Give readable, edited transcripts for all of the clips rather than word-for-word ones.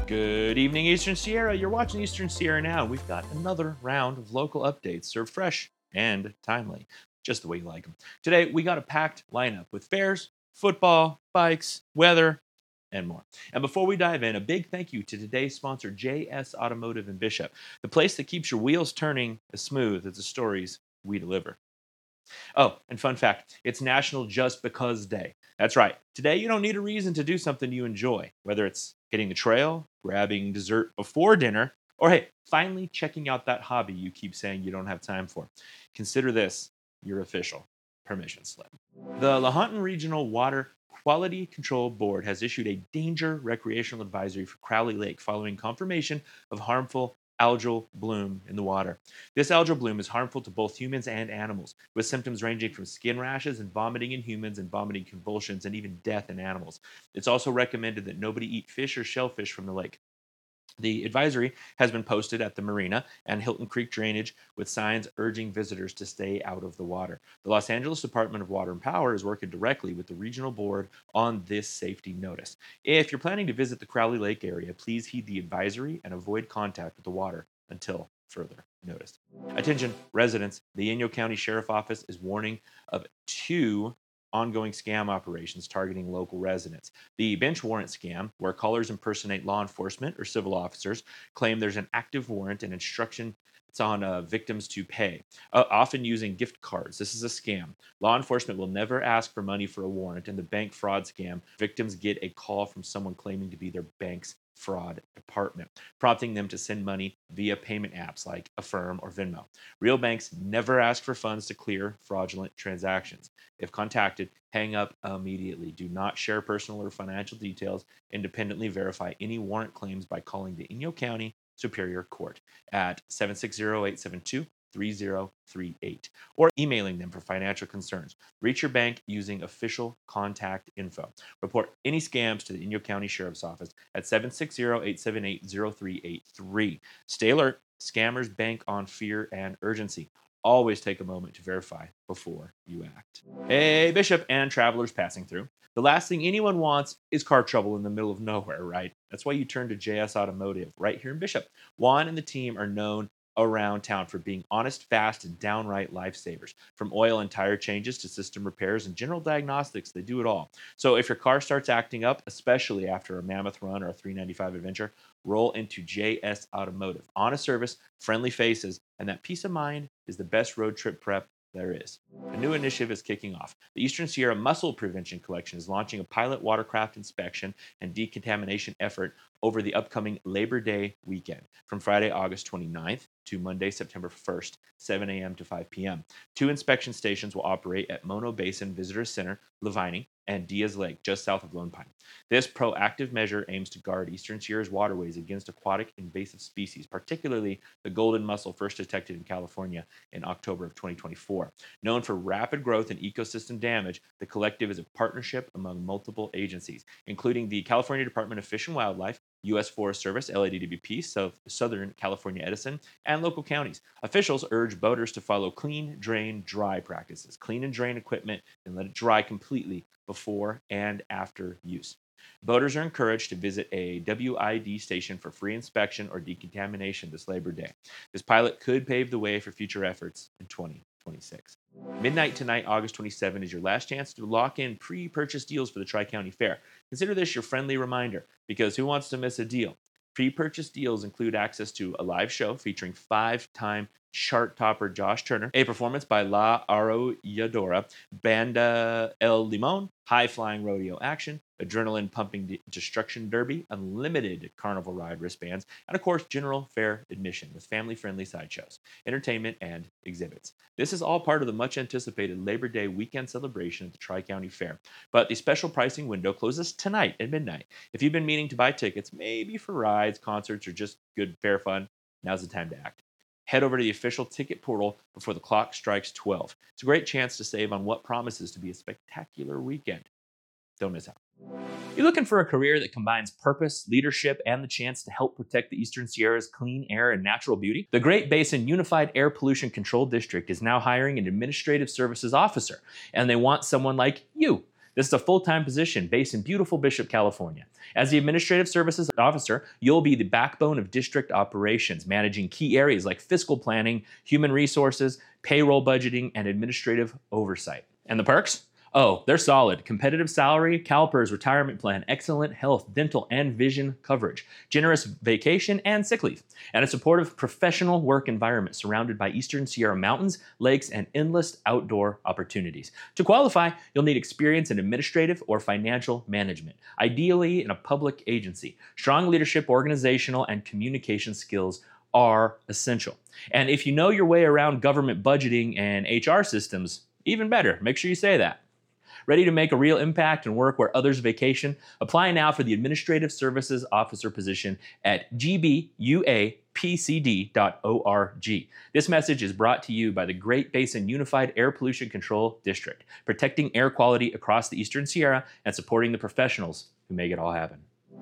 Good evening, Eastern Sierra. You're watching Eastern Sierra now. We've got another round of local updates served fresh and timely, just the way you like them. Today, we got a packed lineup with fairs, football, bikes, weather, and more. And before we dive in, a big thank you to today's sponsor, JS Automotive in Bishop, the place that keeps your wheels turning as smooth as the stories we deliver. Oh, and fun fact, it's National Just Because Day. That's right. Today, you don't need a reason to do something you enjoy, whether it's hitting the trail, grabbing dessert before dinner, or hey, finally checking out that hobby you keep saying you don't have time for. Consider this your official permission slip. The Lahontan Regional Water Quality Control Board has issued a danger recreational advisory for Crowley Lake following confirmation of harmful algal bloom in the water. This algal bloom is harmful to both humans and animals, with symptoms ranging from skin rashes and vomiting in humans and vomiting convulsions and even death in animals. It's also recommended that nobody eat fish or shellfish from the lake. The advisory has been posted at the marina and Hilton Creek drainage with signs urging visitors to stay out of the water. The Los Angeles Department of Water and Power is working directly with the regional board on this safety notice. If you're planning to visit the Crowley Lake area, please heed the advisory and avoid contact with the water until further notice. Attention, residents. The Inyo County Sheriff Office is warning of two ongoing scam operations targeting local residents. The bench warrant scam, where callers impersonate law enforcement or civil officers, claim there's an active warrant and instruction it's on victims to pay, often using gift cards. This is a scam. Law enforcement will never ask for money for a warrant. In the bank fraud scam, victims get a call from someone claiming to be their bank's fraud department, prompting them to send money via payment apps like Affirm or Venmo. Real banks never ask for funds to clear fraudulent transactions. If contacted, hang up immediately. Do not share personal or financial details. Independently verify any warrant claims by calling the Inyo County Superior Court at 760-872-3038 or emailing them for financial concerns. Reach your bank using official contact info. Report any scams to the Inyo County Sheriff's Office at 760-878-0383. Stay alert. Scammers bank on fear and urgency. Always take a moment to verify before you act. Hey, Bishop and travelers passing through. The last thing anyone wants is car trouble in the middle of nowhere, right? That's why you turn to JS Automotive right here in Bishop. Juan and the team are known around town for being honest, fast, and downright lifesavers. From oil and tire changes to system repairs and general diagnostics, they do it all. So if your car starts acting up, especially after a Mammoth run or a 395 adventure, roll into JS Automotive. Honest service, friendly faces, and that peace of mind is the best road trip prep there is. A new initiative is kicking off. The Eastern Sierra Mussel Prevention Collection is launching a pilot watercraft inspection and decontamination effort over the upcoming Labor Day weekend from Friday, August 29th to Monday, September 1st, 7 a.m. to 5 p.m. 2 inspection stations will operate at Mono Basin Visitor Center, Levining, and Diaz Lake, just south of Lone Pine. This proactive measure aims to guard Eastern Sierra's waterways against aquatic invasive species, particularly the golden mussel first detected in California in October of 2024. Known for rapid growth and ecosystem damage, the collective is a partnership among multiple agencies, including the California Department of Fish and Wildlife, U.S. Forest Service, LADWP, Southern California Edison, and local counties. Officials urge boaters to follow clean, drain, dry practices. Clean and drain equipment and let it dry completely before and after use. Boaters are encouraged to visit a WID station for free inspection or decontamination this Labor Day. This pilot could pave the way for future efforts in 2026. Midnight tonight, August 27, is your last chance to lock in pre-purchase deals for the Tri-County Fair. Consider this your friendly reminder, because who wants to miss a deal? Pre-purchase deals include access to a live show featuring 5-time chart topper Josh Turner, a performance by La Arrolladora, Banda El Limon, high-flying rodeo action, adrenaline-pumping destruction derby, unlimited carnival ride wristbands, and of course, general fair admission with family-friendly sideshows, entertainment, and exhibits. This is all part of the much-anticipated Labor Day weekend celebration at the Tri-County Fair. But the special pricing window closes tonight at midnight. If you've been meaning to buy tickets, maybe for rides, concerts, or just good fair fun, now's the time to act. Head over to the official ticket portal before the clock strikes 12. It's a great chance to save on what promises to be a spectacular weekend. Don't miss out. You're looking for a career that combines purpose, leadership, and the chance to help protect the Eastern Sierra's clean air and natural beauty? The Great Basin Unified Air Pollution Control District is now hiring an administrative services officer, and they want someone like you. This is a full-time position based in beautiful Bishop, California. As the Administrative Services Officer, you'll be the backbone of district operations, managing key areas like fiscal planning, human resources, payroll budgeting, and administrative oversight. And the perks? Oh, they're solid. Competitive salary, CalPERS retirement plan, excellent health, dental, and vision coverage, generous vacation and sick leave, and a supportive professional work environment surrounded by Eastern Sierra mountains, lakes, and endless outdoor opportunities. To qualify, you'll need experience in administrative or financial management, ideally in a public agency. Strong leadership, organizational, and communication skills are essential. And if you know your way around government budgeting and HR systems, even better. Make sure you say that. Ready to make a real impact and work where others vacation? Apply now for the Administrative Services Officer position at gbuapcd.org. This message is brought to you by the Great Basin Unified Air Pollution Control District, protecting air quality across the Eastern Sierra and supporting the professionals who make it all happen.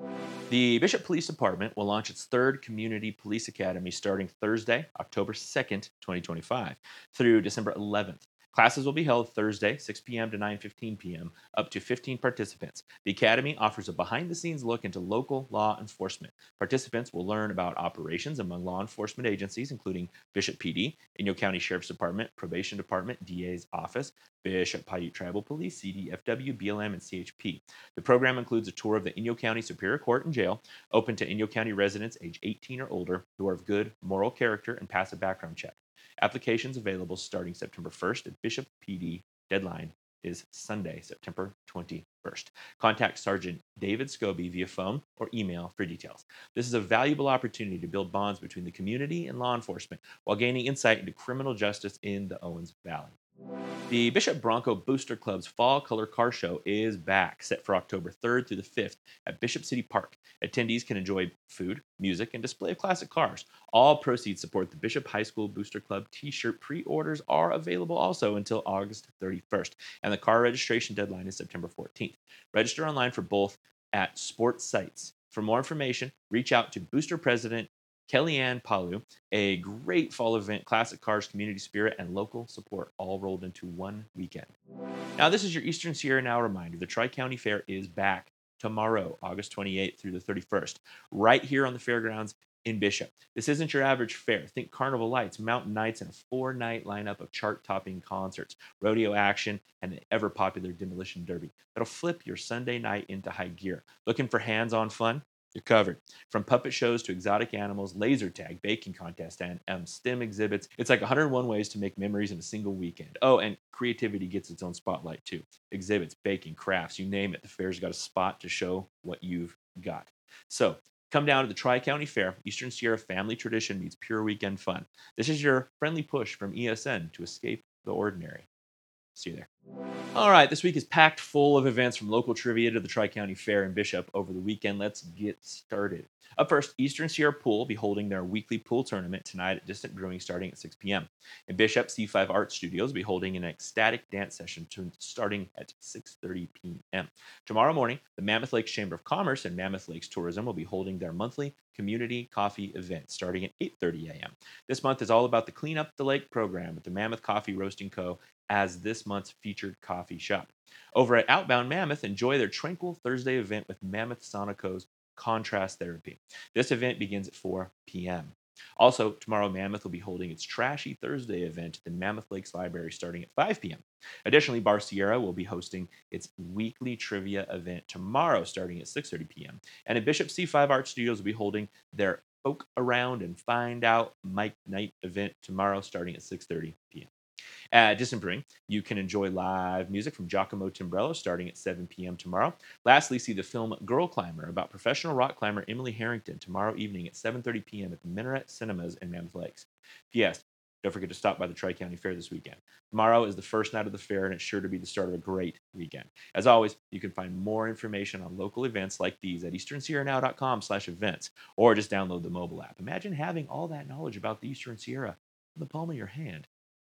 The Bishop Police Department will launch its third Community Police Academy starting Thursday, October 2nd, 2025, through December 11th. Classes will be held Thursday, 6 p.m. to 9:15 p.m., up to 15 participants. The Academy offers a behind-the-scenes look into local law enforcement. Participants will learn about operations among law enforcement agencies, including Bishop PD, Inyo County Sheriff's Department, Probation Department, DA's Office, Bishop Paiute Tribal Police, CDFW, BLM, and CHP. The program includes a tour of the Inyo County Superior Court and Jail, open to Inyo County residents age 18 or older who are of good moral character and pass a background check. Applications available starting September 1st at Bishop PD. Deadline is Sunday, September 21st. Contact Sergeant David Scobie via phone or email for details. This is a valuable opportunity to build bonds between the community and law enforcement while gaining insight into criminal justice in the Owens Valley. The Bishop Bronco Booster Club's Fall Color Car Show is back, set for October 3rd through the 5th at Bishop City Park. Attendees can enjoy food, music, and display of classic cars. All proceeds support the Bishop High School Booster Club t-shirt. Pre-orders are available also until August 31st, and the car registration deadline is September 14th. Register online for both at sports sites. For more information, reach out to Booster President Kellyanne Palu. A great fall event, classic cars, community spirit, and local support all rolled into one weekend. Now, this is your Eastern Sierra Now reminder. The Tri-County Fair is back tomorrow, August 28th through the 31st, right here on the fairgrounds in Bishop. This isn't your average fair. Think carnival lights, mountain nights, and a 4-night lineup of chart-topping concerts, rodeo action, and the ever-popular demolition derby that'll flip your Sunday night into high gear. Looking for hands-on fun? You're covered. From puppet shows to exotic animals, laser tag, baking contest, and STEM exhibits, it's like 101 ways to make memories in a single weekend. Oh, and creativity gets its own spotlight too. Exhibits, baking, crafts, you name it. The fair's got a spot to show what you've got. So come down to the Tri-County Fair. Eastern Sierra family tradition meets pure weekend fun. This is your friendly push from ESN to escape the ordinary. See you there. All right, this week is packed full of events from local trivia to the Tri-County Fair in Bishop over the weekend. Let's get started. Up first, Eastern Sierra Pool will be holding their weekly pool tournament tonight at Distant Brewing starting at 6 p.m. In Bishop, C5 Art Studios will be holding an ecstatic dance session starting at 6:30 p.m. Tomorrow morning, the Mammoth Lakes Chamber of Commerce and Mammoth Lakes Tourism will be holding their monthly community coffee event starting at 8:30 a.m. This month is all about the Clean Up the Lake program with the Mammoth Coffee Roasting Co. as this month's featured coffee shop. Over at Outbound Mammoth, enjoy their Tranquil Thursday event with Mammoth Sonico's Contrast Therapy. This event begins at 4 p.m. Also, tomorrow Mammoth will be holding its Trashy Thursday event at the Mammoth Lakes Library starting at 5 p.m. Additionally, Bar Sierra will be hosting its weekly trivia event tomorrow starting at 6:30 p.m. And at Bishop C5 Art Studios will be holding their Poke Around and Find Out Mike Night event tomorrow starting at 6:30 p.m. At Distant Brewing, you can enjoy live music from Giacomo Timbrello starting at 7 p.m. tomorrow. Lastly, see the film Girl Climber about professional rock climber Emily Harrington tomorrow evening at 7:30 p.m. at the Minaret Cinemas in Mammoth Lakes. P.S. Don't forget to stop by the Tri-County Fair this weekend. Tomorrow is the first night of the fair, and it's sure to be the start of a great weekend. As always, you can find more information on local events like these at easternsierranow.com/events, or just download the mobile app. Imagine having all that knowledge about the Eastern Sierra in the palm of your hand.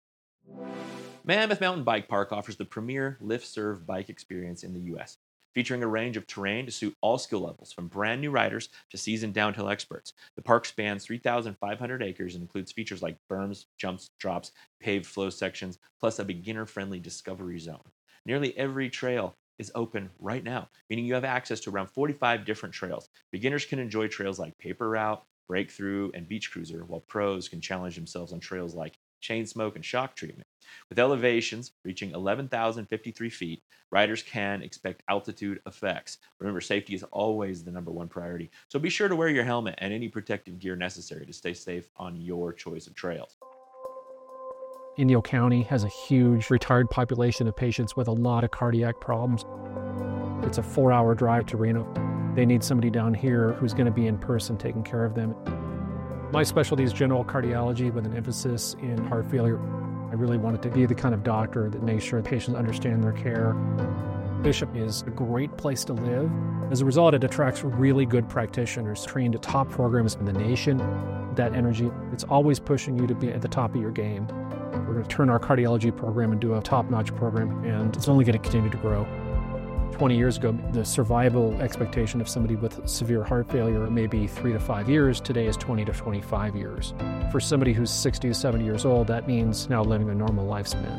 Mammoth Mountain Bike Park offers the premier lift-serve bike experience in the U.S., featuring a range of terrain to suit all skill levels, from brand new riders to seasoned downhill experts. The park spans 3,500 acres and includes features like berms, jumps, drops, paved flow sections, plus a beginner-friendly discovery zone. Nearly every trail is open right now, meaning you have access to around 45 different trails. Beginners can enjoy trails like Paper Route, Breakthrough, and Beach Cruiser, while pros can challenge themselves on trails like Chain Smoke and Shock Treatment. With elevations reaching 11,053 feet, riders can expect altitude effects. Remember, safety is always the #1 priority, so be sure to wear your helmet and any protective gear necessary to stay safe on your choice of trails. Inyo County has a huge retired population of patients with a lot of cardiac problems. It's a 4-hour drive to Reno. They need somebody down here who's going to be in person taking care of them. My specialty is general cardiology with an emphasis in heart failure. I really wanted to be the kind of doctor that makes sure patients understand their care. Bishop is a great place to live. As a result, it attracts really good practitioners trained at top programs in the nation. That energy, it's always pushing you to be at the top of your game. We're going to turn our cardiology program into a top-notch program, and it's only going to continue to grow. 20 years ago, the survival expectation of somebody with severe heart failure may be 3 to 5 years. Today is 20 to 25 years. For somebody who's 60 to 70 years old, that means now living a normal lifespan.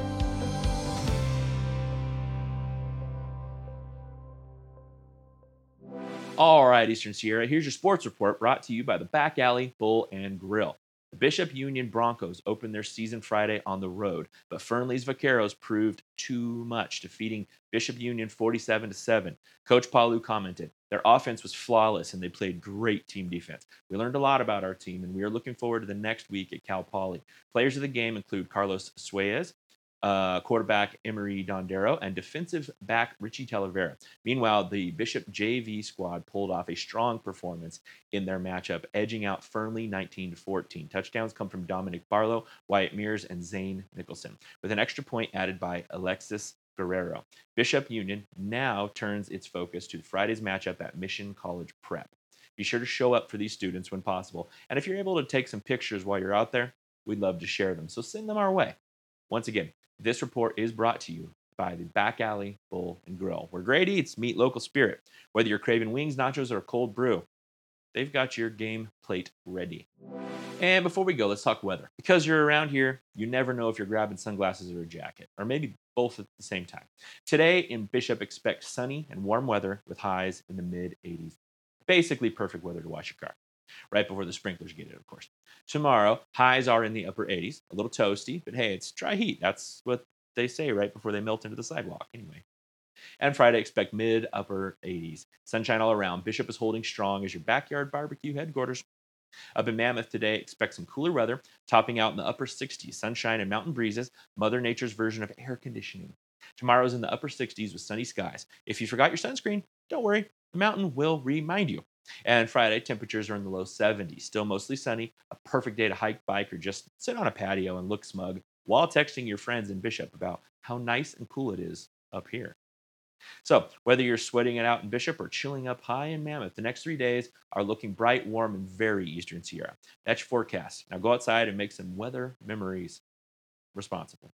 All right, Eastern Sierra, here's your sports report brought to you by the Back Alley Bull and Grill. The Bishop Union Broncos opened their season Friday on the road, but Fernley's Vaqueros proved too much, defeating Bishop Union 47-7. Coach Palu commented, "Their offense was flawless and they played great team defense. We learned a lot about our team and we are looking forward to the next week at Cal Poly." Players of the game include Carlos Suez, quarterback Emery Dondero, and defensive back Richie Talavera. Meanwhile, the Bishop JV squad pulled off a strong performance in their matchup, edging out Fernley 19-14. Touchdowns come from Dominic Barlow, Wyatt Mears, and Zane Nicholson, with an extra point added by Alexis Guerrero. Bishop Union now turns its focus to Friday's matchup at Mission College Prep. Be sure to show up for these students when possible, and if you're able to take some pictures while you're out there, we'd love to share them, so send them our way. Once again, this report is brought to you by the Back Alley Bull and Grill, where great eats meet local spirit. Whether you're craving wings, nachos, or a cold brew, they've got your game plate ready. And before we go, let's talk weather. Because you're around here, you never know if you're grabbing sunglasses or a jacket, or maybe both at the same time. Today in Bishop, expect sunny and warm weather with highs in the mid-80s. Basically perfect weather to wash your car. Right before the sprinklers get it, of course. Tomorrow, highs are in the upper 80s, a little toasty, but hey, it's dry heat. That's what they say right before they melt into the sidewalk, anyway. And Friday, expect mid-upper 80s. Sunshine all around. Bishop is holding strong as your backyard barbecue headquarters. Up in Mammoth today, expect some cooler weather, topping out in the upper 60s. Sunshine and mountain breezes, Mother Nature's version of air conditioning. Tomorrow's in the upper 60s with sunny skies. If you forgot your sunscreen, don't worry. The mountain will remind you. And Friday, temperatures are in the low 70s. Still mostly sunny, a perfect day to hike, bike, or just sit on a patio and look smug while texting your friends in Bishop about how nice and cool it is up here. So, whether you're sweating it out in Bishop or chilling up high in Mammoth, the next 3 days are looking bright, warm, and very Eastern Sierra. That's your forecast. Now go outside and make some weather memories responsibly.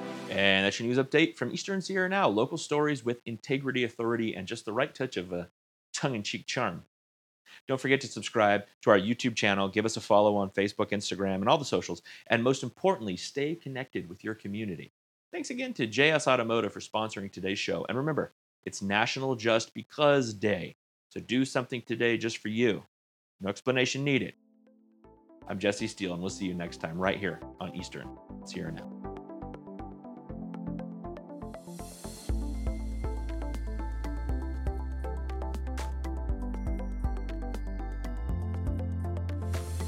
And that's your news update from Eastern Sierra Now. Local stories with integrity, authority, and just the right touch of a tongue-in-cheek charm. Don't forget to subscribe to our YouTube channel, give us a follow on Facebook, Instagram, and all the socials, and most importantly, stay connected with your community. Thanks again to JS Automotive for sponsoring today's show. And remember, it's National Just Because Day, so do something today just for you. No explanation needed. I'm Jesse Steele, and we'll see you next time right here on Eastern Sierra Now.